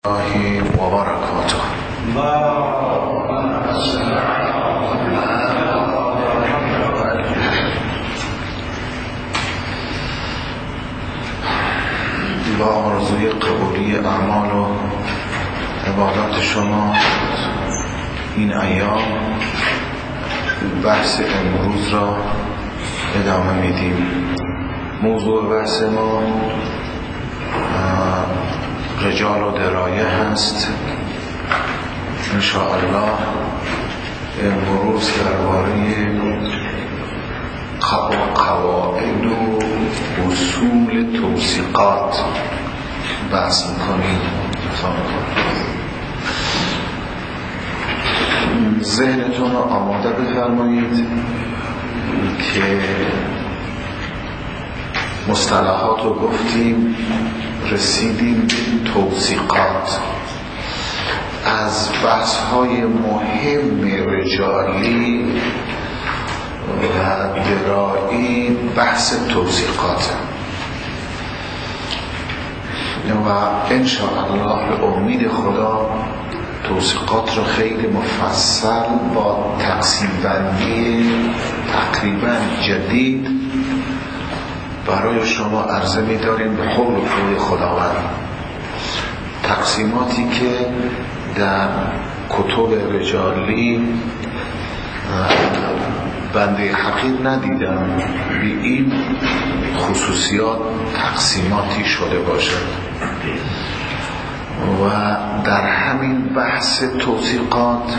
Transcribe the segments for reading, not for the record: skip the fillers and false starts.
الله وبركاته. با آرزوی قبولی اعمال و عبادات شما این ایام بحث امروز را ادامه میدیم. موضوع بحث ما رجال و درایه هست. انشاءالله امروز درباره قواعد و اصول توثیقات بحث میکنیم. ذهنتون رو آماده بفرمایید که مصطلحات رو گفتیم، رسیدیم به توثیقات. از بحث‌های مهم رجالی و درایی بحث توثیقات و انشاءالله به امید خدا توثیقات رو خیلی مفصل با تقسیم بندی تقریبا جدید برای شما عرضه می داریم به حول و قوه خداوند. تقسیماتی که در کتب رجالی بنده حقیر ندیدم به این خصوصیات تقسیماتی شده باشد و در همین بحث توثیقات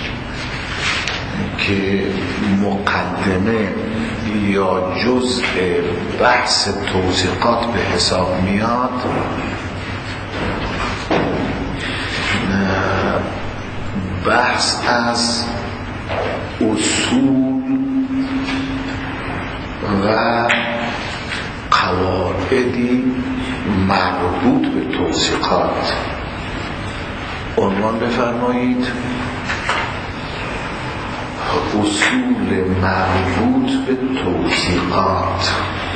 که مقدمه یا جزء بحث توثیقات به حساب میاد، بحث از اصول و قواعدی مربوط به توثیقات. عنوان بفرمایید: اصول مربوط به توثیقات.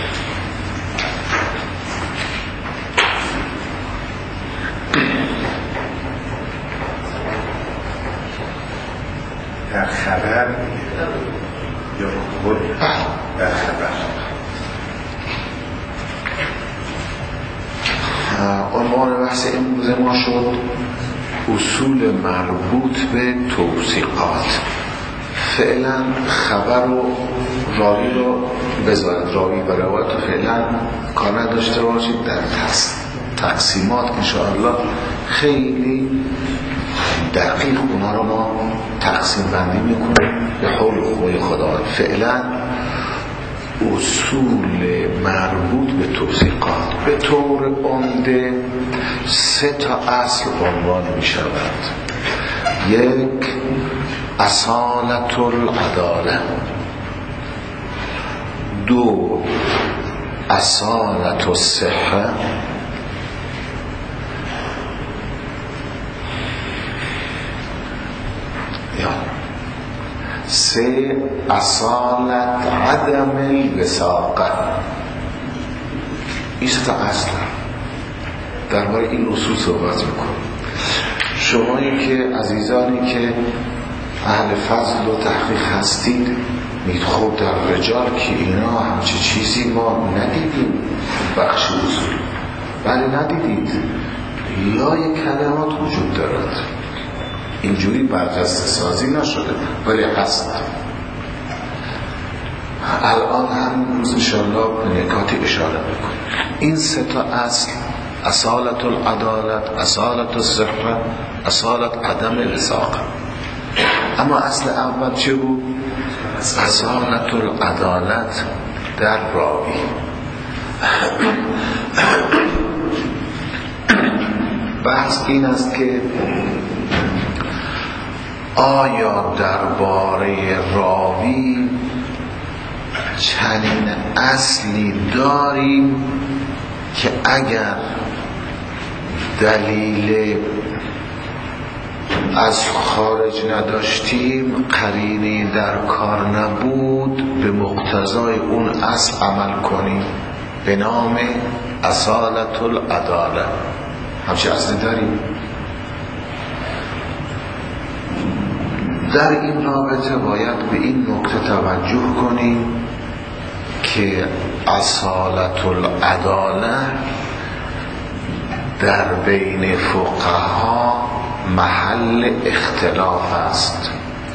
در خبر یا خود در خبر. عنوان بحث امروز ما شد اصول مربوط به توثیقات. فعلا خبر و راوی رو بذارید، راوی و روایت رو فعلا کار نداشته باشید. در تقسیمات انشاءالله خیلی دقیق اونا رو ما تقسیم بندی میکنیم به حول و قوه خدا. فعلا اصول مربوط به توثیقات به طور عمده 3 اصل عنوان میشود. 1 اصالت العداله، 2 اصالت الصحه، 3 اصالت عدم الوثاقه. این 3 اصل درباره این اصول صحبت میکنم. شمایی که عزیزانی که اهل فضل و تحقیق هستید میگید خب در رجال که اینا همچه چیزی ما ندیدیم بخش اصول. ولی ندیدید یا یک کلمات وجود دارد، اینجوری برجسته سازی نشده ولی هست. الان هم روز انشاءالله به نکاتی اشاره میکنیم. این 3 اصل، اصالت العدالت، اصالت الصحه، اصالت عدم الوثاقه. اما اصل اول چه بود؟ اصالت العدالت در راوی. بحث این است که آیا درباره راوی چنین اصلی داریم که اگر دلیل از خارج نداشتیم، قرینی در کار نبود، به مقتضای اون اصل عمل کنیم به نام اصالت العداله. همچه اصلی داریم؟ در این رابطه باید به این نکته توجه کنیم که اصالت العداله در بین فقها محل اختلاف است.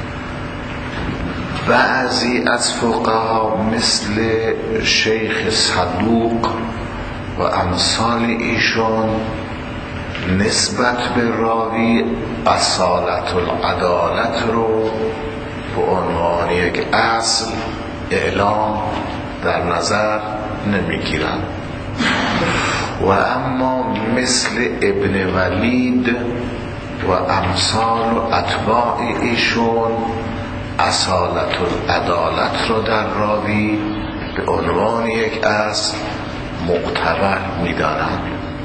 بعضی از فقها مثل شیخ صدوق و امثال ایشون نسبت به راوی اصالت العدالت رو به عنوان یک اصل اعلام در نظر نمیگیرن و اما مثل ابن ولید و امثال و اتباع ایشون اصالت العدالت رو در راوی به عنوان یک اصل معتبر می‌دانند.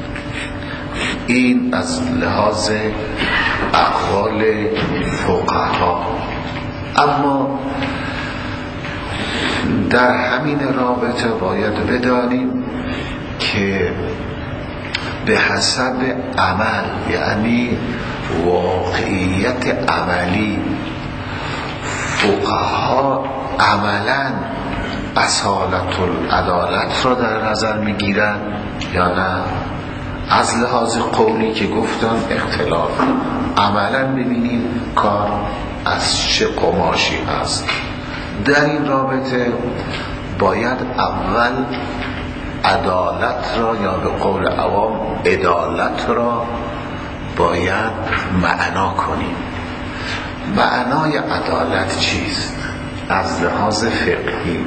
این از لحاظ اقوال فقها. اما در همین رابطه باید بدانیم که به حسب عمل، یعنی واقعیت عملی، فقها عملا اصالت العدالت را در نظر میگیرن یا نه. از لحاظ قولی که گفتم اختلاف، عملا ببینیم کار از چه قماشی هست. در این رابطه باید اول عدالت را یا به قول عوام عدالت را باید معنا کنیم. معنای عدالت چیست؟ از لحاظ فقهی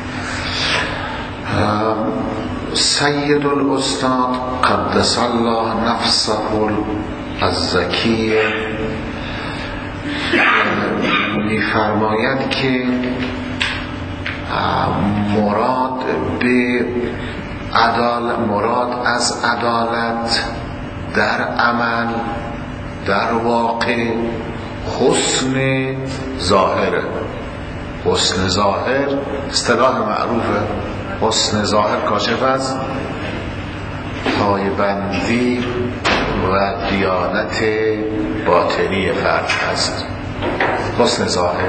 سید الاستاد قدس الله نفسه الزکیه می‌فرماید که مراد از عدالت در عمل، در واقع حسن ظاهره. حسن ظاهر اصطلاح معروفه. حسن ظاهر کاشف از پایبندی و دیانت باطنی فرد است. حسن ظاهر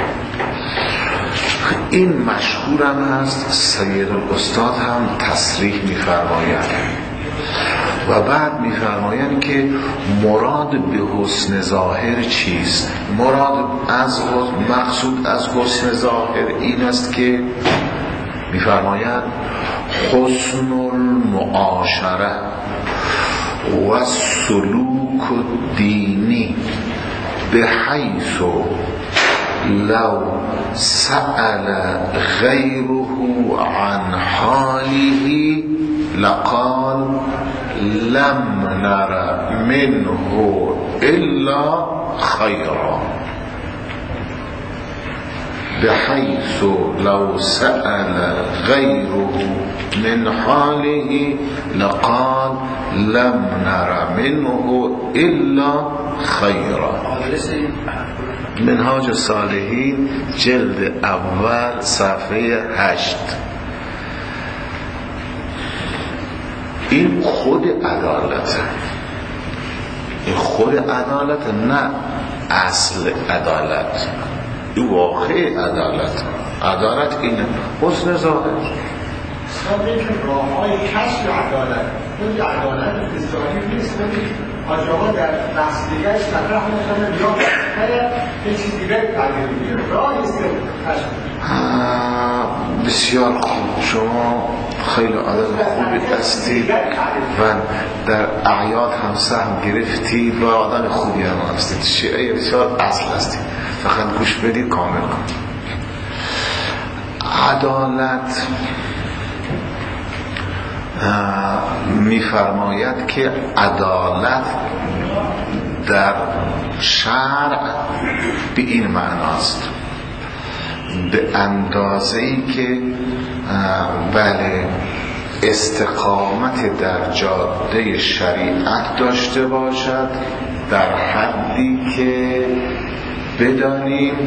این مشهورم هست. سید الاستاد هم تصریح می‌فرمایند و بعد می‌فرمایند که مراد به حسن ظاهر چیست. مقصود از حسن ظاهر این است که می‌فرمایند حسن المعاشره و سلوک الدینی بحیث لو سأل غیره عن حاله لقال لم نر منه الا خیرا. بحيث لو سأل غيره من حاله لقال لم نر منه إلا خيرا. منهاج الصالحین جلد اول صفحه 8. این خود عدالت، این خود عدالت، نه اصل عدالت، این واقع عدالت. عدالت اینه حسن ظاهر. سابقه که راه های کشف عدالت خود عدالت اصطلاحی نیست. حاجی آقا در بحث دیگرش مطرح می‌کنه یا یه چیز دیگه تعبیر می‌کنه. راه است کشف. بسیار خوب، شما خیلی آدم خوبی هستید و در اعیاد هم سهم گرفتید و آدم خوبی هم هستید. شیعه بسیار اصل هستید، فقط گوش بدید کامل کنید. عدالت می‌فرماید که عدالت در شرع به این معناست، به اندازه‌ای که بله استقامت در جاده شریعت داشته باشد، در حدی که بدانیم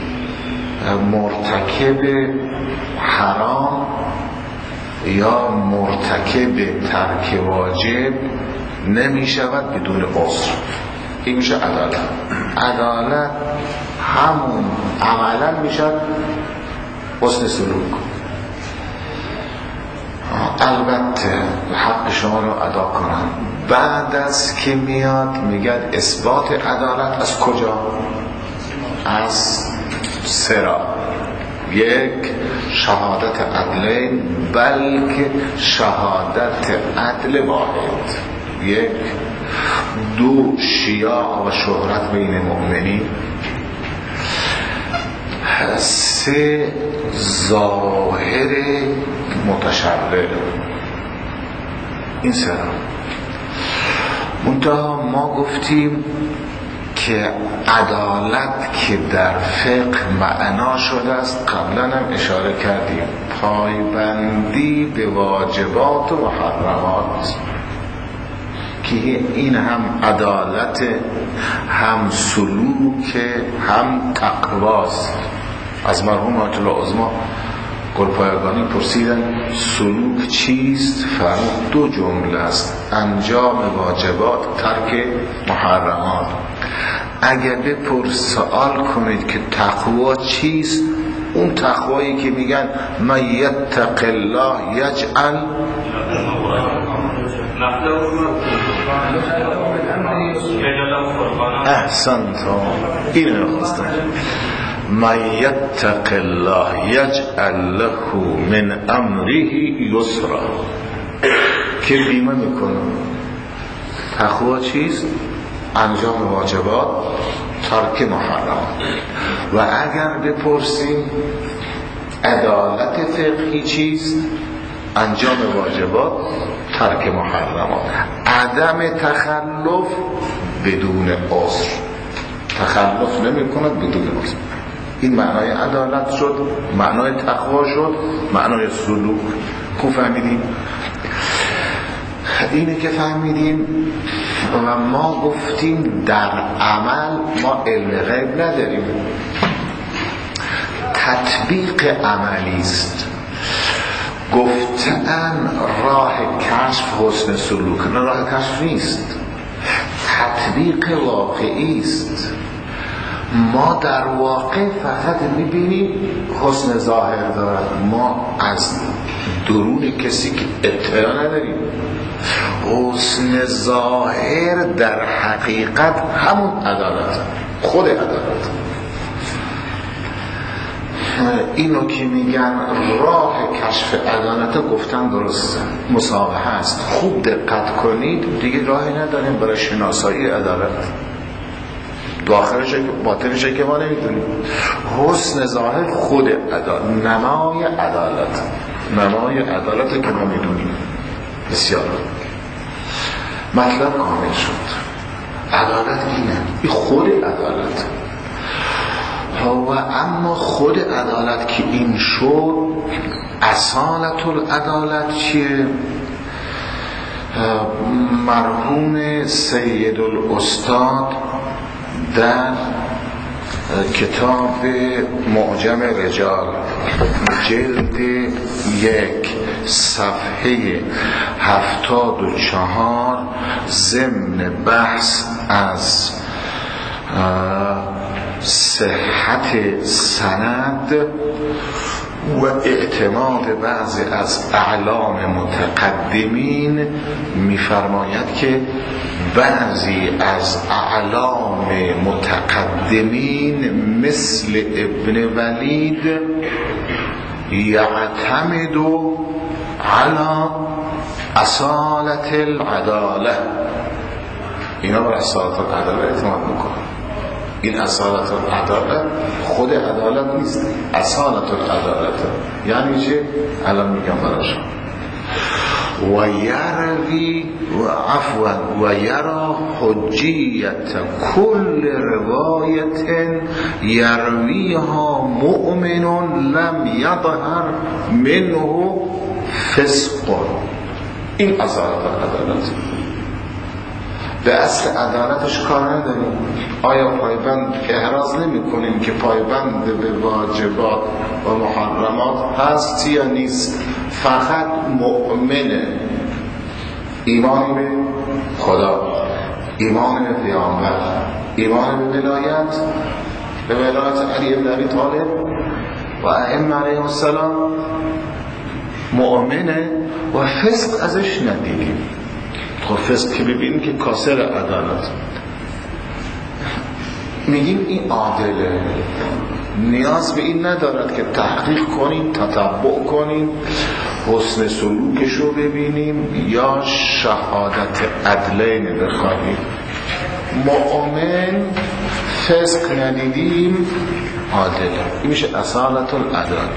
مرتکب حرام یا مرتکب ترک واجب نمی شود بدون عذر. این میشه عدالت. عدالت همون عملا میشه حسن سلوک. البته حق شما رو ادا کنم. بعد از که میاد میگن اثبات عدالت از کجا؟ از سرا. یک شهادت عدلین، بلکه شهادت عدل واحد. یک. دو شیاع و شهرت بین مؤمنین. سه ظاهر متشرع. این سرا. منتها ما گفتیم که عدالت که در فقه معنا شده است، قبلا هم اشاره کردیم، پایبندی به واجبات و محرمات، که این هم عدالت، هم سلوک، هم تقواست. از مرحوم آیت الله عظما گلپایگانی پرسیدن سلوک چیست؟ فرمود دو جمله است: انجام واجبات، ترک محرمات. اگر سوال کنید که تقوا چیست، اون تقوایی که میگن من یتق الله یجعل احسنت، اینو میخواستم. من یتق الله یجعل له من امره یسرا، که بیمه میکنه. تقوا چیست؟ انجام واجبات، ترک محرمات. و اگر بپرسیم عدالت فقهی چیست؟ انجام واجبات، ترک محرمات، عدم تخلف بدون عذر. تخلف نمی کند بدون عذر. این معنای عدالت شد، معنای تقوا شد، معنای سلوک. خوب فهمیدیم؟ اینه که فهمیدیم. و ما گفتیم در عمل ما علم غیب نداریم، تطبیق عملی است. گفتن راه کشف حسن سلوک، نه راه کشف نیست، تطبیق واقعی است. ما در واقع فقط میبینیم حسن ظاهر دارد، ما از درون کسی که اطلاع نداریم. حسن ظاهر در حقیقت همون عدالت، خود عدالت. اینو که میگن راه کشف عدالت گفتن درسته، مسابقه است. خوب دقت کنید، دیگه راهی نداریم برای شناسایی عدالت. داخلش باطنش که ما نمیدونیم. حسن ظاهر خود عدالت، نمای عدالت، نمای عدالت که ما میدونیم. بسیار مطلب کامل شد. عدالت اینه، این خود عدالت. و اما خود عدالت که این شد، اصالت العدالت چیه؟ مرحوم سید الاستاد در کتاب معجم رجال جلد 1 صفحه 74 ضمن بحث از صحت سند و اعتماد بعضی از اعلام متقدمین می‌فرماید که بعضی از اعلام متقدمین مثل ابن ولید یعتمد علی اصالت العداله، اینا بر اصالت العداله اعتماد میکنن. این اصالت العدالت خود عدالت نیست، اصالت العدالت یعنی چه؟ الان میگم براشون. و یروی و عفوا و یرا حجیت کل روایت یرویها مؤمن لم یظهر منه فسق. این اصالت العدالت. به اصل عدالتش کار نداریم. آیا پایبند احراز نمی کنیم که پایبند به واجبات و محرمات هست یا نیست؟ فقط مؤمنه، ایمانی به خدا، ایمان به پیامبر، ایمان به ولایت، به ولایت علی بن ابی طالب و ائمه علیهم السلام، مؤمنه و فسق ازش ندیدیم. خب فسق که ببینیم که کاسر عدالت، میگیم این عادله، نیاز به این ندارد که تحقیق کنیم، تتبع کنیم، حسن سلوکش رو ببینیم یا شهادت عدلین بخواهیم. مؤمن فسق ندیدیم عادله، این میشه اصالت العدالت.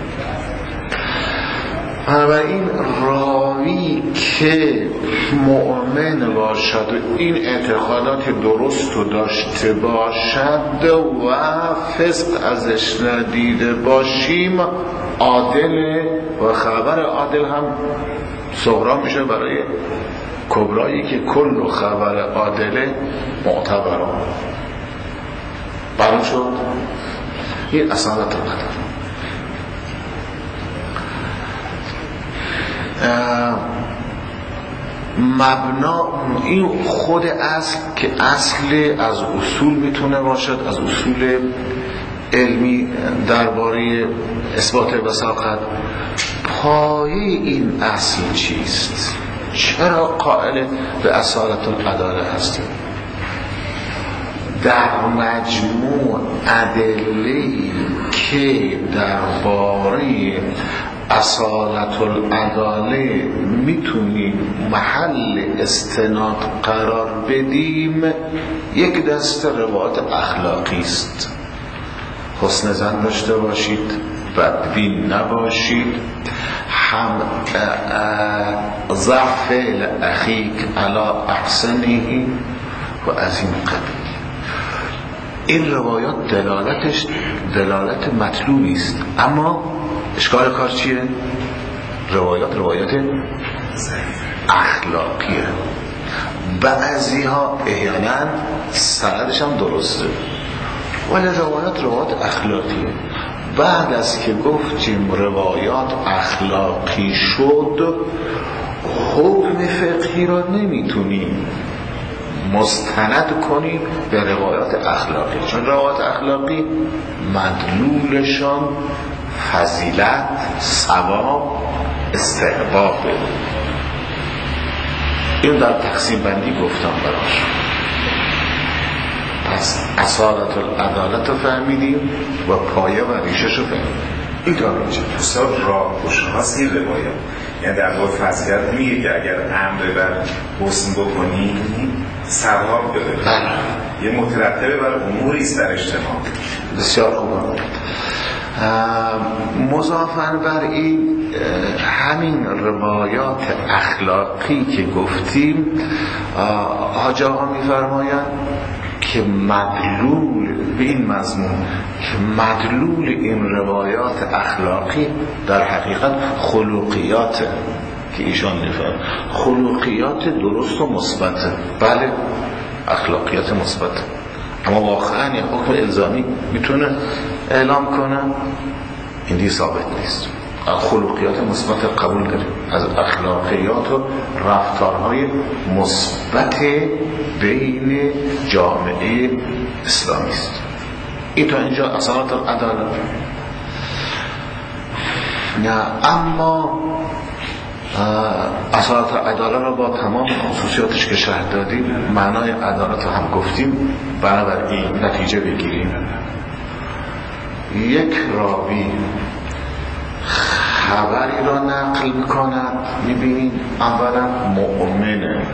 بنابراین راوی که مؤمن باشد و این اعتقادات درست رو داشته باشد و فسق ازش ندیده باشیم عادله و خبر عادل هم صغرا میشه برای کبرایی که کل خبر عادله معتبره. برام شد این اصالت القدر. مبنا این خود اصل که اصل از اصول میتونه باشد، از اصول علمی درباره اثبات وثاقت. پایه این اصل چیست؟ چرا قائل به اصالت العدالة هستیم؟ در مجموع ادله‌ای که درباره اصالت العدالة میتونیم محل استناد قرار بدیم، یک دسته روایات اخلاقی است. حسن ظن داشته باشید، بدبین نباشید، هم ضع فعل اخیک علی احسنه و از این قبیل. این روایات دلالتش دلالت مطلوبی است، اما اشکال کار چیه؟ روایات اخلاقیه. بعضی ها احیانا سندش هم درسته ولی روایات اخلاقیه. بعد از که گفتیم روایات اخلاقی شد، حکم فقهی را نمیتونیم مستند کنیم به روایات اخلاقی، چون روایات اخلاقی مدلولشان فضیلت، ثواب، استحباب. این در تقسیم بندی گفتم براش. پس اصالت العدالت رو فهمیدیم و پایه و ریشش رو فهمیدیم. این تا اینجا دوستان راه خوشخواست این روایت، یعنی در واقع فضیلت میگه که اگر امر بر حسن بکنی ثواب بده، یه مترتبه بر اموری است در اجتماع. بسیار خوبه. مضافاً بر این همین روایات اخلاقی که گفتیم، حاجی آقا می‌فرمایند که مدلول به این مضمون که مدلول این روایات اخلاقی در حقیقت خلقیات که ایشان می‌فرمایند خلقیات درست و مثبت. بله اخلاقیات مثبت، اما واقعا یه حکم الزامی میتونه اعلام کنه، این دیگه ثابت نیست. خلقیات مثبت قبول داریم، از اخلاقیات و رفتارهای مثبت بین جامعه اسلامی است. این تا اینجا اصالت العدالة. اما اصالت العدالة را با تمام خصوصیاتش که شرح دادیم، معنای عدالت هم گفتیم، بنابراین نتیجه بگیریم. یک راوی خبری را نقل میکند، میبینیم اولا مؤمنه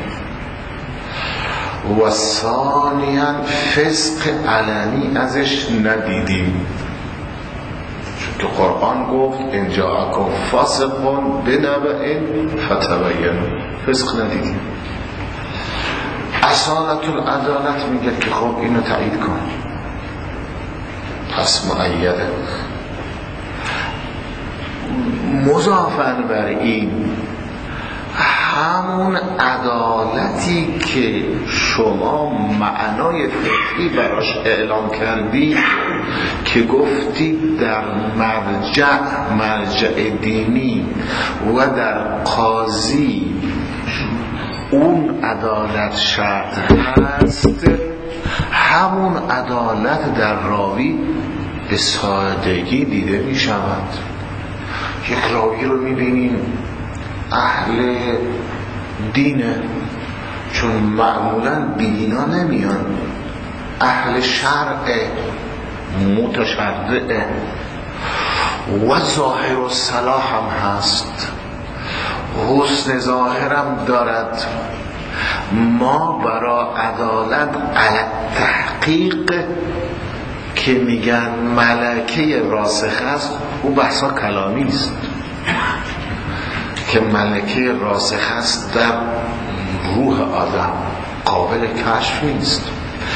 و ثانیاً فسق علنی ازش ندیدیم، چون که قرآن گفت ان جاءکم فاسق بنبأ فتبینوا، فسق ندیدیم. اصالت العدالت میگه که خب اینو تایید کن، پس مؤیده. مضافاً بر این همون عدالتی که شما معنای فقهی براش اعلام کردید که گفتید در مرجع دینی و در قاضی اون عدالت شرط هست، همون عدالت در راوی به سادگی دیده می شود. یک راوی رو می بینیم اهل دینه، چون معمولا بیدینا نمیان، اهل شرع متشرعه و ظاهر و صلاح هم هست، حسن ظاهرم دارد. ما برای عدالت علی تحقیق که میگن ملکه راسخ است، او بحثا کلامی است که ملکه راسخ است در روح آدم، قابل کشف نیست.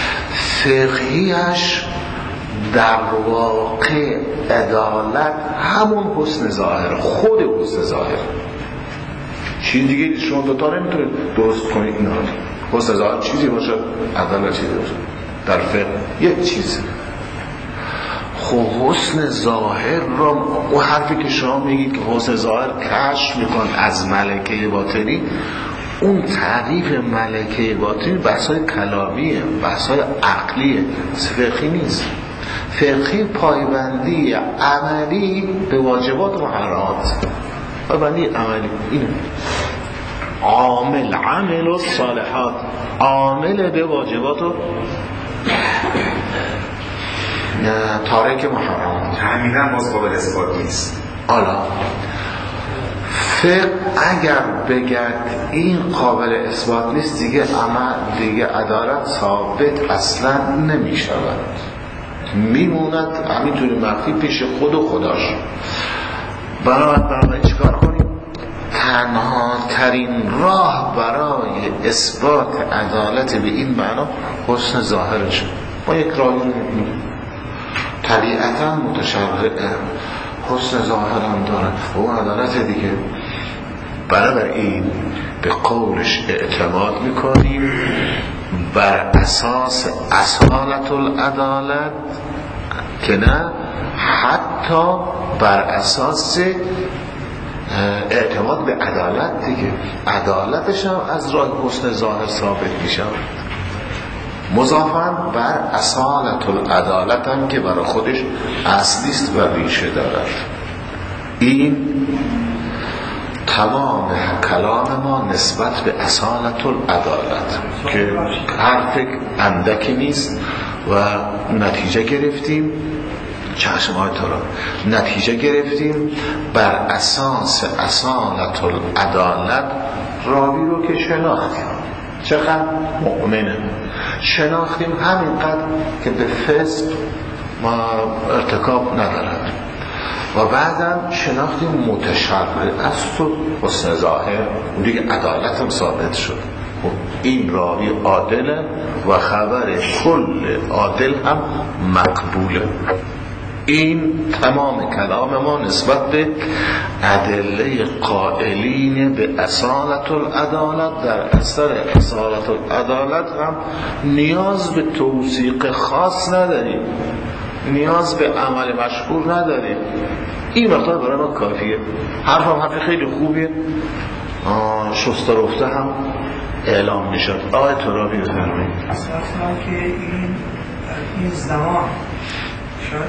فقهیش در واقع عدالت همون حسن ظاهر، خود حسن ظاهر. چیز دیگه شما دوتا نمیتونید درست کنید. نه، حسن ظاهر چیزی باشه، عدالت چیزی باشه. در فقه یک چیز. خب حسن ظاهر رو، اون حرفی که شما میگید که حسن ظاهر کشف میکن از ملکه باطنی، اون تعریف ملکه باطنی بحثای کلامیه، بحثای عقلیه، فقهی نیست. فقهی پایبندی عملی به واجبات و محرمات، پایبندی عملی اینه. عامل عمل و صالحات، عامل به واجبات و تارک محرمات. همینم باز قابل اثبات نیست. حالا فقه اگر بگرد این قابل اثبات نیست، دیگه عمل، دیگه عدالت ثابت اصلا نمی شود، میموند همینطوری مخفی پیش خود و خداش. برای چیکار کنیم؟ تنها ترین راه برای اثبات عدالت به این معنا حسن ظاهرشه. ما یک راهی نمی‌بینیم، طبیعتا متشرعه، حسن ظاهر هم داره و اون عدالت دیگه. بنابراین به قولش اعتماد میکنیم بر اساس اصالت العدالت، که نه حتی بر اساس اعتماد به عدالت دیگه. عدالتش هم از راه حسن ظاهر ثابت میشه، مضافاً بر اصالت العدالت هم که برای خودش اصلیست و ریشه دارد. این تمام کلام ما نسبت به اصالت العدالت که حرف اندکی نیست و نتیجه گرفتیم. چشم های تو را نتیجه گرفتیم بر اساس اصالت العدالت راوی رو که شناختیم، چقدر مؤمنه، شناختیم همینقدر که به فسق ما ارتکاب ندارد، و بعدم شناختیم متشرع است و حسن ظاهر، اون دیگه عدالت هم ثابت شد. این راوی عادله و خبر کل عادل هم مقبوله. این تمام کلام ما نسبت به ادله قائلین به اصالت العدالت. در اثر اصالت العدالت هم نیاز به توثیق خاص نداریم، نیاز به عمل مشهور نداریم. این مقدار برای ما کافیه. حرف خیلی خوبیه، شسته رفته هم اعلام میشد. آقای ترابی بفرمایید. اصلا که این زمان شاید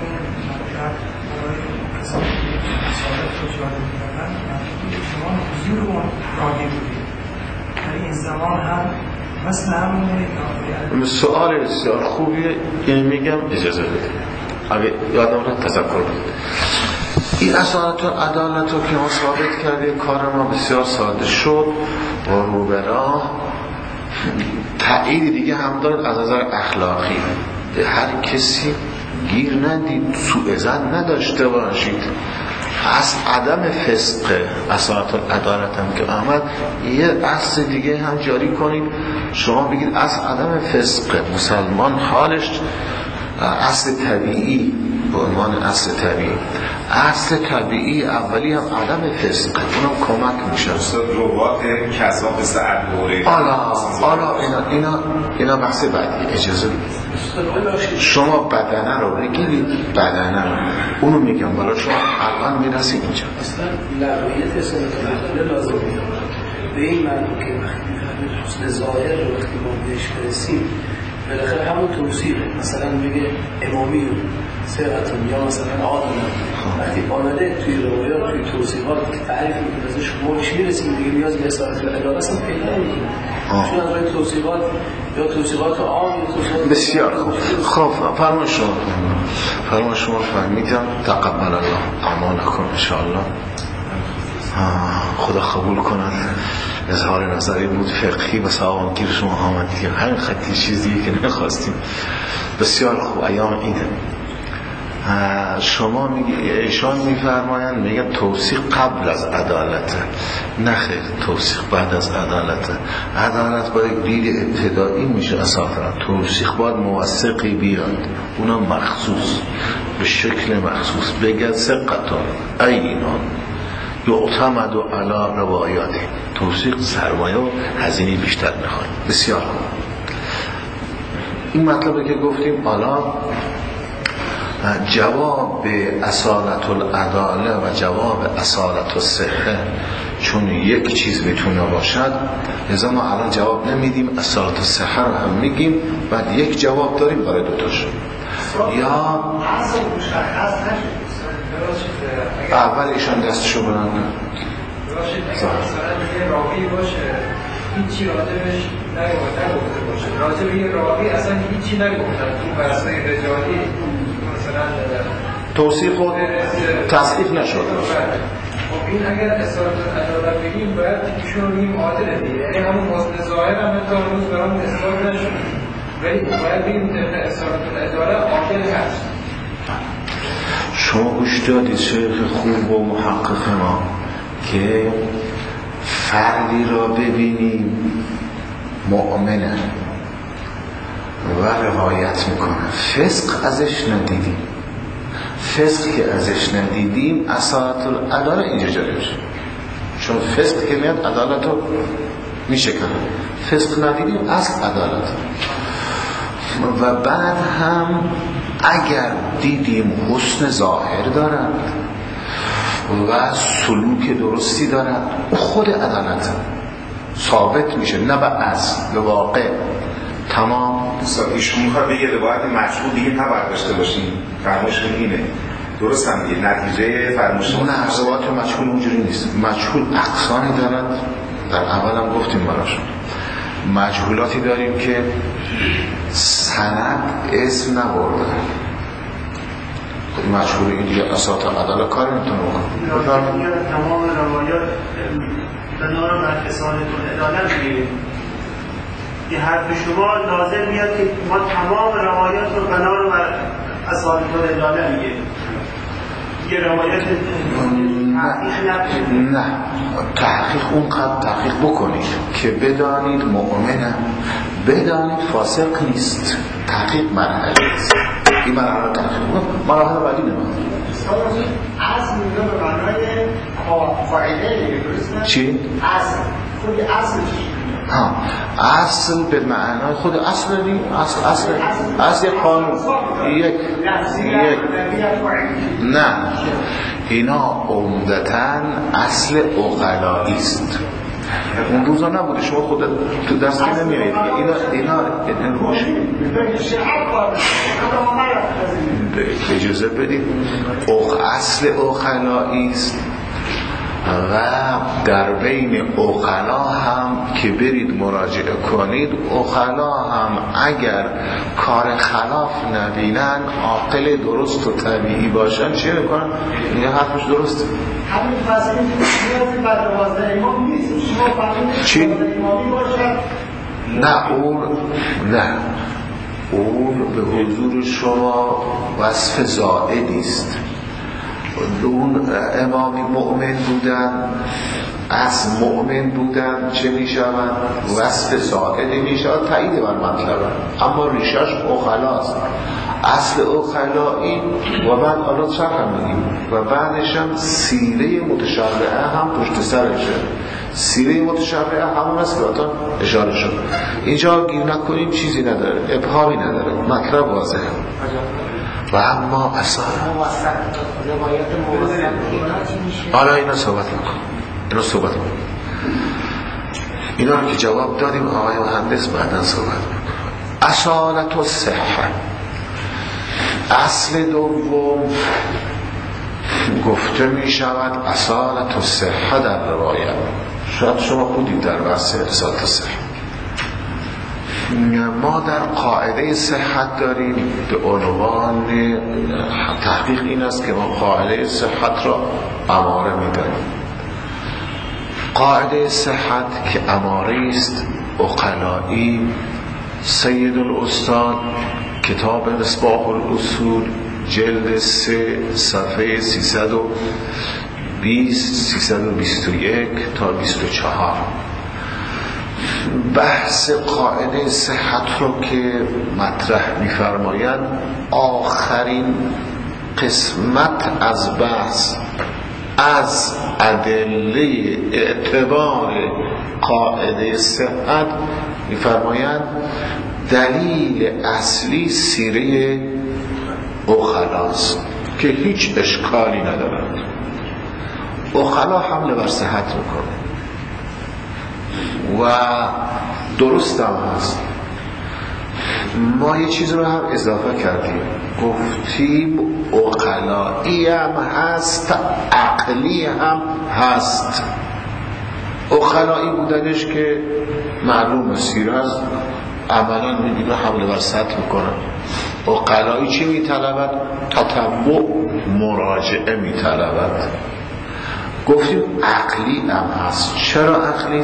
برای کسانی که سالت رو جالب می‌دادن زمان حضور اون راهی بودید، این زمان هم مثل همونه. سؤال بسیار خوبیه، این میگم اجازه بده اگه یادم رو تذکر بده. این اصالت و عدالت رو که ما ثابت کردیم، کار ما بسیار ساده شد و رو به راه. تأیید دیگه هم دارد از نظر اخلاقی. به هر کسی گیر ندید، سوء ظن نداشته باشید. از عدم فسق اصالت العدالت هم که آمد، یه اصل دیگه هم جاری کنید. شما بگید از عدم فسق مسلمان حالش اصل طبیعی، به عنوان اصل طبیعی. اصل طبیعی اولی هم عدم فسق، اونم کمک میشه. روات کذاب سعد دوره. حالا اینا بحث بعدی. اجازه شما بدنه رو بگیرید، بدنه رو اونو میگم برای شما الان میرسید اینجا. اصلا لغویت سنت محدود لازم به این معنی که حسن ظاهر رو وقتی ما بهش برسیم بالاخره همون توصیفه، مثلا بگه امامی رو سرعتون یا مثلا عادلن، وقتی آمده توی روایات توی توصیفات که تعریف میکنه ازش ما بهش میرسیم دیگه نیاز به اصالت العدالت اصلا پیدا نمیکنه، چون از روی توصیفات یا توصیفات عام یا توصیفات بسیار خوب. خب فرما شما فهمیدم. تقبل الله اعمالکم ان شاء الله. خدا قبول کند. اظهار نظری بود فقهی و سوابگیر شما آمد دیگه، همین خطی چیزی که نخواستیم. بسیار خوب. ایام اینه شما ایشان میفرمایند میگن توثیق قبل از عدالت. نه خیر، توثیق بعد از عدالت. عدالت باید دید ابتدایی میشه اساسا. توثیق باید موثقی بیاد، اونم مخصوص به شکل مخصوص بگه ثقتان اینان یعتمد علی روایاته. توثیق سرمایه و هزینه بیشتر میخواد. بسیار خوب. این مطلبی که گفتیم حالا جواب به اصالت العداله و جواب اصالت الصحه چون یک چیز میتونه باشد، لذا ما الان جواب نمیدیم، اصالت الصحه رو هم میگیم، بعد یک جواب داریم برای دوتاشون. یا اول ایشان دستشو برند مثلا یه راوی باشه هیچی راجبش نگفته باشه، راجب یه راوی اصلا هیچی نگفتن تو بحثای رجالی مثلا توصیف و تصحیح نشد. خب این اگر اصالت العدالت بگیم باید ایشون رو بگیم عادله دیگه، یعنی همون حسن ظاهر هم تا روز برامون اثبات نشد، ولی باید بگیم طبق اصالت العدالت عادل هست. شما گوش دادید شیخ خوب و محقق ما که فردی را ببینیم مؤمنه و روایت میکنه، فسق ازش ندیدیم. فسق که ازش ندیدیم اصالت العدالت اینجا جاری میشه، چون فسق که میاد عدالت رو میشه کنه. فسق ندیدیم اصل عدالت. و بعد هم اگر دیدیم حسن ظاهر دارند و سلوک درستی دارند، خود عدالت ثابت میشه، نه به اصل، به واقع. تمام. ایشون میخواد بگه باید مجهول دیگه نباید داشته باشیم، فرمایشون اینه. درست هم دیگه نتیجه فرمایشون. نه، روایات مجهول اونجوری نیست. مجهول اقسامی دارد، در اول هم گفتیم براشون. مجهولاتی داریم که سند اسم نبرده، مجهول این دیگه اساس عدالت کاری نمیتونه بکنه. تمام روایات بنا رو بر اصالت العدالت میگیریم. یه حرف شما لازم میاد که ما تمام روایات رو بنا رو بر اصالت العدالت میگیریم. یه روایت نه، تحقیق اونقدر تحقیق بکنید که بدانید مؤمنه، بدانید فاسق نیست. تحقیق مرحله است. این مرحله تحقیق مرحله بعدی نمید اصل میده به معنای قاعده دیگه، درسته؟ چی؟ اصل خود اصل چی؟ اصل به معنای خود اصل نیم. اصل قانون یک نه، اینا عمدتاً اصل عقلایی است. اون روزا نبوده، شما خود تو دست نمیایید. اینا اجازه بدید. اصل عقلایی است و در بین عقلا هم که برید مراجعه کنید، عقلا هم اگر کار خلاف نبینن، عاقل درست و طبیعی باشن، چه میکنن؟ این حرفش درسته. همین فصلی که نیازی بر دوازده امام نیست. شما فهمید چی؟ امامی باشد؟ نه اون به حضور شما وصف زائدی است. اون امامی مؤمن بودن، از مؤمن بودن چه می شود؟ وصف زائدی می شود، تایید بر مطلب، اما ریشش اخلاست. اصل اخلایی و بعد حالا چه هم میگیم و بعدش هم سیره متشابهه هم پشت سرشه. سیره متشابهه همون است که آتا اشاره شد. اینجا گیر نکنیم، چیزی نداره، ابهامی نداره، مطلب واضحه. و اما اصلا حالا اینا صحبت میکنم. اینا رو که جواب دادیم آقای مهندس بعداً صحبت میکنه. اصالت الصحه، اصل دوم گفته می شود اصالت الصحه در روایت. شاید شما خودید در بحث اصالت الصحه. ما در قاعده صحت داریم به عنوان تحقیق این است که ما قاعده صحت را اماره می داریم. قاعده صحت که اماره است عقلایی، سید الاستاد کتاب مصباح الاصول جلد 3 صفحه 320 321 تا 24 بحث قاعده صحت رو که مطرح می‌فرمایند آخرین قسمت از بحث از ادله اعتبار قاعده صحت می‌فرمایند دلیل اصلی سیره عقلاست که هیچ اشکالی ندارد. عقلا حمله بر صحت میکنه و درست هم هست. ما یه چیز رو هم اضافه کردیم، گفتیم عقلایی هم هست عقلی هم هست. عقلایی بودنش که معلوم سیر هست، عملا میبینه حمله بر صحت میکنه. عقلایی چی میطلبد؟ تتبع مراجعه میطلبد. گفتیم عقلی هم هست. چرا عقلی؟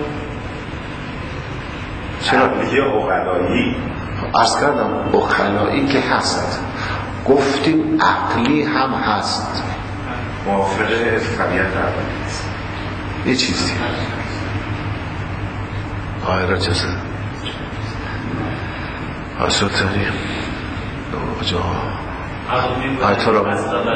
چرا عقلی عقلایی؟ عرض کردم عقلایی که هست، گفتیم عقلی هم هست. موافق طبیعت یه چیزی آیره چیزه سلطانی آجا آیتا را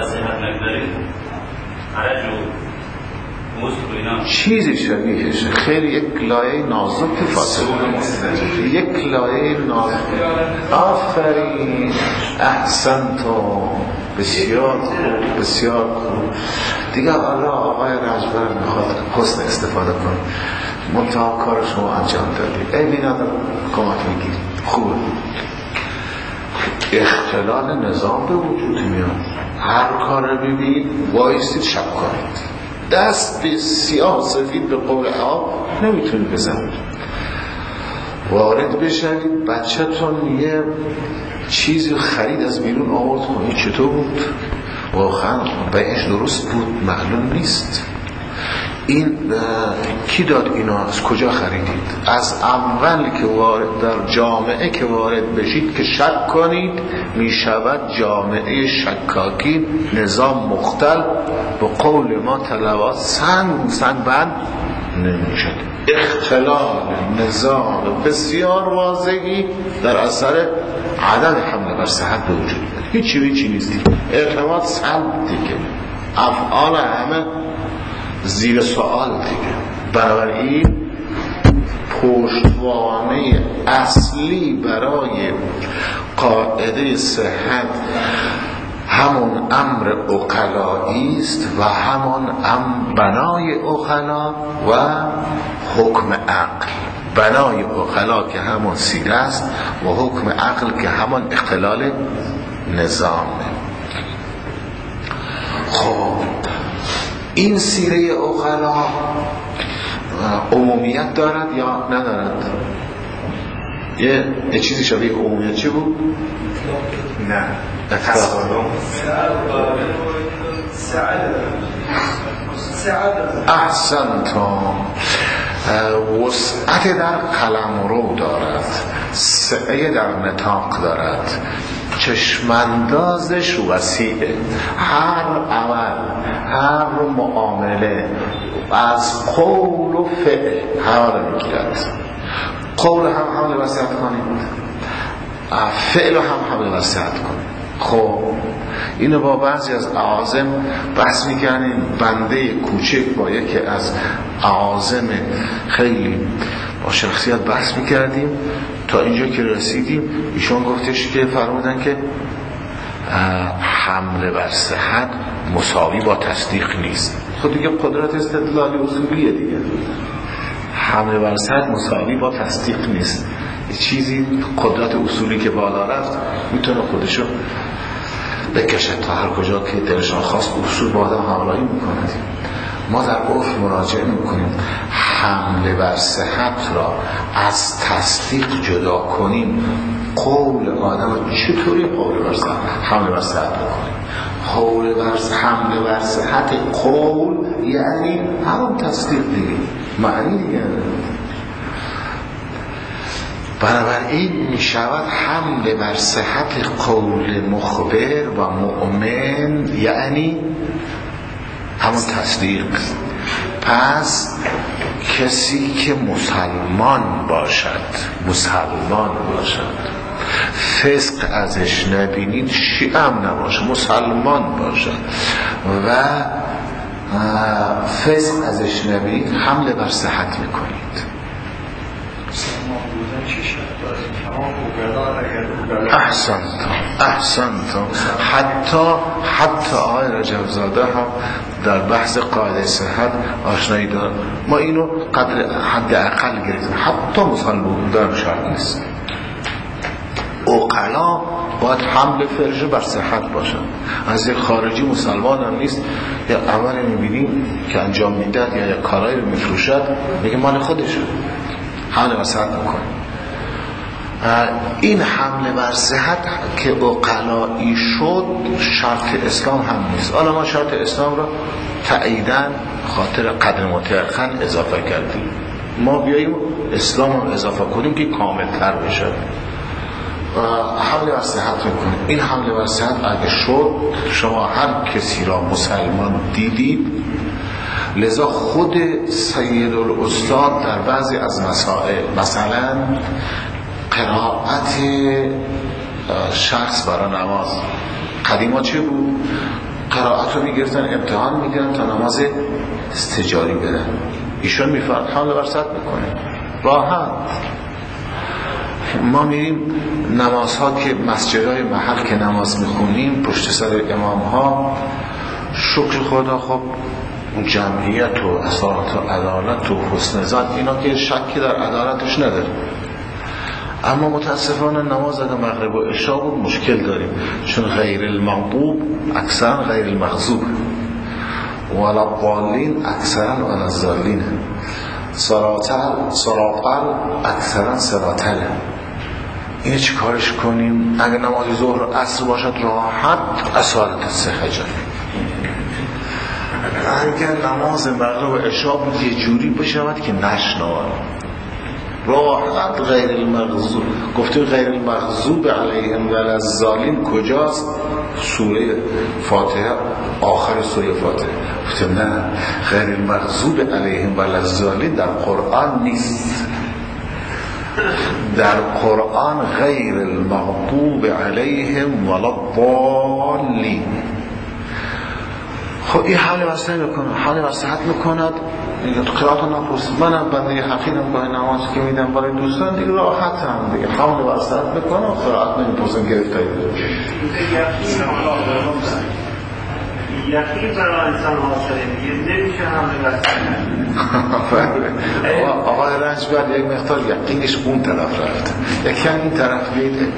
چیزی شبیهشه، خیلی یک لایه نازک فاصله، یک لایه نازک. آفرین، احسنتم، بسیار خوب، بسیار خوب. دیگه حالا آقای رجبر میخواد حسن استفاده کنه، منتها کار شما انجام دادید، عیبی نداره، کمک میگیرید، خوبه. اختلال نظام به وجود میاد. هر کار ببینید وایستید شک کنید، دست به سیاه سفید به قول آب نمیتونید بزنید. وارد بشنید بچه‌تون یه چیزی خرید از بیرون آورد، این چطور بود؟ واقعا بهش درست بود؟ معلوم نیست. این کی داد اینا؟ از کجا خریدید؟ از اول که وارد در جامعه که وارد بشید که شک کنید، میشود جامعه شکاکی، نظام مختل، به قول ما طلبات سنگ بند نمیشد. اختلال نظام بسیار واضحی در اثر عدم حمله بر صحت به وجود میاد. هیچی نیستی، اعتماد سلب دیگه، افعال همه زیر سوال دیگه. بنابراین پشتوانه اصلی برای قاعده صحت همون امر عقلایی است و همون بنای عقلا و حکم عقل. بنای عقلا که همون سیره است و حکم عقل که همون اختلال نظامه. خب این سیره عقلا عمومیت دارد یا ندارد؟ یه چیزی شبیه عمومیت چی بود؟ نه احسنتم. وسعت در قلمرو دارد، سعه در نطاق دارد، چشماندازش وسیعه. هر عمل، هر معامله از قول و فعل حال میگیرد. قول هم حمل وسیعت کنید، فعل هم حمل وسیعت کنید. خب اینو با بعضی از اعاظم بحث میکنیم. بنده کوچک با یکی از اعاظم خیلی با شخصیت بحث میکردیم تا اینجا که رسیدیم. ایشون گفتش که فرمودن که حمله بر صحت مساوی با تصدیق نیست. خود دیگه قدرت استدلالی اصولیه دیگه. حمله بر صحت مساوی با تصدیق نیست. چیزی قدرت اصولی که بالا رفت میتونه خودشو بکشه تا هر کجا که دلشان خواست. اصول با آدم همراهی میکنه. ما در عرف مراجعه میکنیم حمله بر صحت را از تصدیق جدا کنیم. قول آدم چطوری حمله بر صحت بکنیم؟ حمله بر صحت قول یعنی همون تصدیق دیگه، معنی دیگه. بنابراین می شود حمله بر صحت قول مخبر و مؤمن یعنی همون تصدیق. پس کسی که مسلمان باشد فسق ازش نبینید، شیعه هم نباشه، مسلمان باشد و فسق ازش نبینید، حمله بر صحت میکنید. احسنتم. حتی آقای رجب زاده هم در بحث قاعده صحت آشنایی دارن. ما اینو قدر حد اقل گرفتیم. حتی مسلمان بودن شرط نیست. عقلا باید حمله فرجه بر صحت باشن. از یک خارجی مسلمان هم نیست، یا عمل میبینیم که انجام میداد یا یک کارایی رو میفروشد، میگه مال خودشه، حمله بر صحت میکنه. این حمله بر صحت که عقلایی شد شرط اسلام هم نیست. حالا ما شرط اسلام را تأییدن خاطر قدر مطلقاً اضافه کردیم. ما بیاییم اسلام هم اضافه کنیم که کامل تر بشه. حمله بر صحت میکنیم. این حمله بر صحت اگه شد، شما هر کسی را مسلمان دیدید، لذا خود سید الاستاد در بعضی از مسائل، مثلا قرائت شخص برای نماز، قدیما چه بود؟ قرائت رو میگرفتن امتحان میدن تا نماز استجاری بدن. ایشون میفرد حمله بر صحت میکنه راحت. ما میریم نمازها که مسجدهای محل که نماز میخونیم پشت سر امام ها، شکر خدا خب جمعیت و اصالت و عدالت و حسن ذات اینا که شکی در عدالتش نداره. اما متاسفانه نماز اگر مغرب و عشا بود مشکل داریم، چون غیر المغضوب اکثرا غیر المغضوب ولا الضالین اکثرا ولا الضالین، صراطل اکثرا صراطل. اینه چی کارش کنیم؟ اگر نماز ظهر و عصر باشد راحت اصالت صحه جان. اگر نماز مغرب و عشا بود یه جوری بشود که نشنوان راحت غیر المغضوب. گفتیم غیر المغضوب علیهم ولا الضالین کجاست؟ سوره فاتحه، آخر سوره فاتحه. گفتیم نه، غیر المغضوب علیهم ولا الضالین در قرآن نیست. در قرآن غیر المغضوب علیهم ولا الضالین. خب این حمله بر صحت میکنه، حمله بر صحت میکند. قرائت نپرس، منم بنده حقیرم گاه نماز که میدم برای دوستان دیگه راحت هم دیگه حمله بر صحت میکنه و قرائت نمیپرسن گرفتایی داره. یقین برای انسان حاصله دیگه نمیشه حمله بر صحت. آقای رنجبر یک مقدار یقینش اون طرف رفت، یکی این طرف بیده.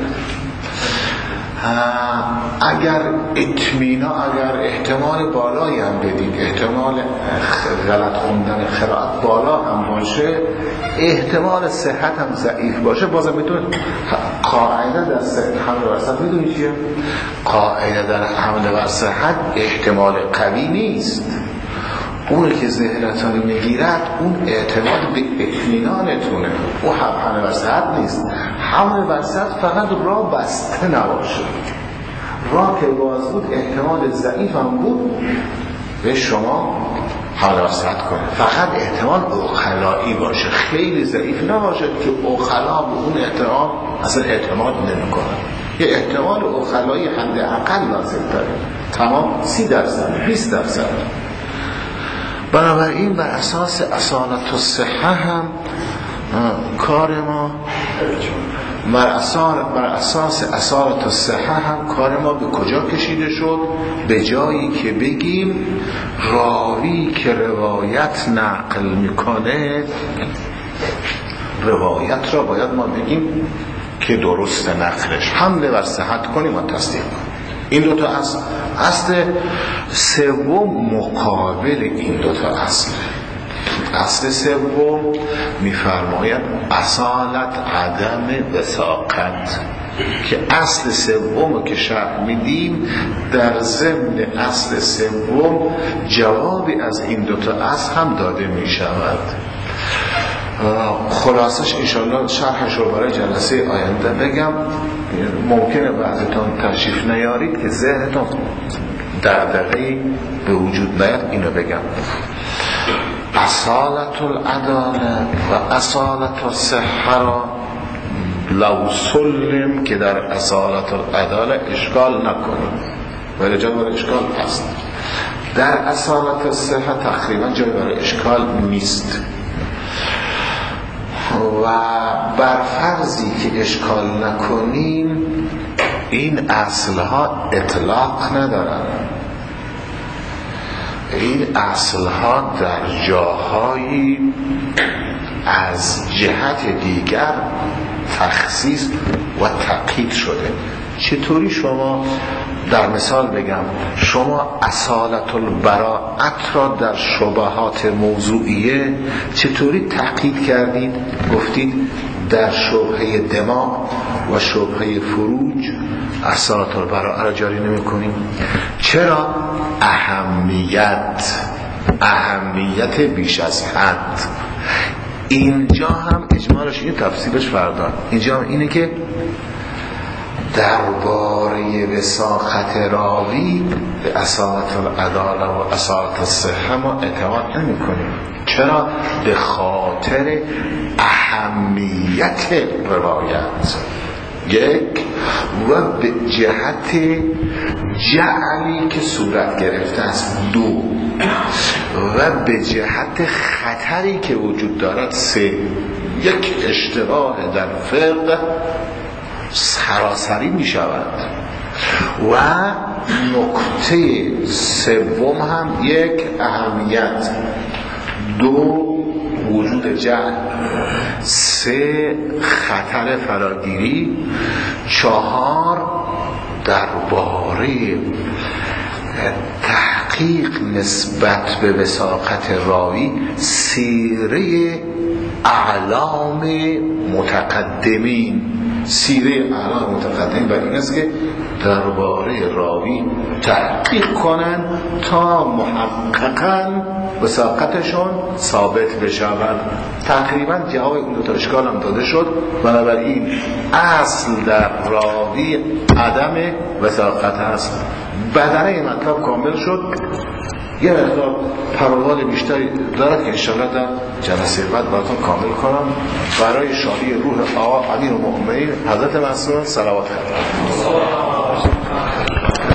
اگر اگر احتمال بالایی هم بدید، احتمال غلط خوندن قرائت بالا هم باشه، احتمال صحت هم ضعیف باشه، بازم میتونه قاعده در حمله بر صحت میدونی چیه؟ قاعده در حمله بر صحت احتمال قوی نیست. اون که ذهنتان میگیرد اون اعتماد به اطمینانتونه، او حمله بر صحت نیست. حمله بر صحت فقط راه بسته نباشه، راه که باز بود احتمال ضعیف هم بود به شما حمله بر صحت کنه. فقط احتمال عقلایی باشه، خیلی ضعیف نباشه که عقلا به اون احتمال اصلا اعتماد نمیکنه. یه احتمال عقلایی حد اقل لازم داره، تمام 30%، 20%. بنابراین بر اساس اصالت الصحه هم کار ما، بر اساس اصالت الصحه هم کار ما به کجا کشیده شد؟ به جایی که بگیم راوی که روایت نقل میکنه روایت را باید ما بگیم که درست نقلش، حمله بر صحت کنیم و تصدیق کنیم. این دوتا اصل سوم مقابل این دوتا اصل سوم میفرماید اصالت عدم وثاقت، که اصل سوم که شرح میدیم در ضمن اصل سوم جوابی از این دوتا اصل هم داده میشود. خلاصش انشاءالله شرحش رو برای جلسه آینده بگم. ممکنه بعضیتون تشریف نیارید که ذهنتون دغدغه‌ای به وجود نیاد، اینو بگم. اصالت العداله و اصالت الصحه را لو سلم که در اصالت العداله اشکال نکنیم، ولی جای برای اشکال هست. در اصالت الصحه تقریبا جای برای اشکال نیست و بر فرضی که اشکال نکنیم این اصلها اطلاق ندارن. این اصلها در جاهایی از جهت دیگر تخصیص و تأکید شده. چطوری؟ شما در مثال بگم، شما اصالت البراءت را در شبهات موضوعیه چطوری تأکید کردید؟ گفتید در شبهه دماغ و شبهه فروج اصالت البراءت را جاری نمی کنیم. چرا؟ اهمیت بیش از حد. اینجا هم اجمالش این تفسیرش فردان، اینجا هم اینه که درباره وثاقت راوی به اصالت العداله و اصالت الصحه ما اعتماد نمی کنیم. چرا؟ به خاطر اهمیت روایت، یک، و به جهت جعلی که صورت گرفته است، دو، و به جهت خطری که وجود دارد، سه. یک اشتباه در فقه سراسری می شود و نکته سوم هم یک اهمیت، دو وجود جهل، سه خطر فراگیری، چهار درباره تحقیق نسبت به وثاقت راوی سیره اعلام متقدمین. سیره اعلام متقدمین بر این است که درباره راوی تحقیق کنن تا محققاً وثاقتشون ثابت بشود. تقریبا جواب اون دو تا اشکال هم داده شد. بنابراین اصل در راوی عدم وثاقت است. بدنه مطلب کامل شد. یه مقدار پرواز بیشتری دارد که انشاءالله در جلسه بعد براتون کامل کنم. برای شادی روح آقا امیر المؤمنین حضرت معصوم صلوات خیر.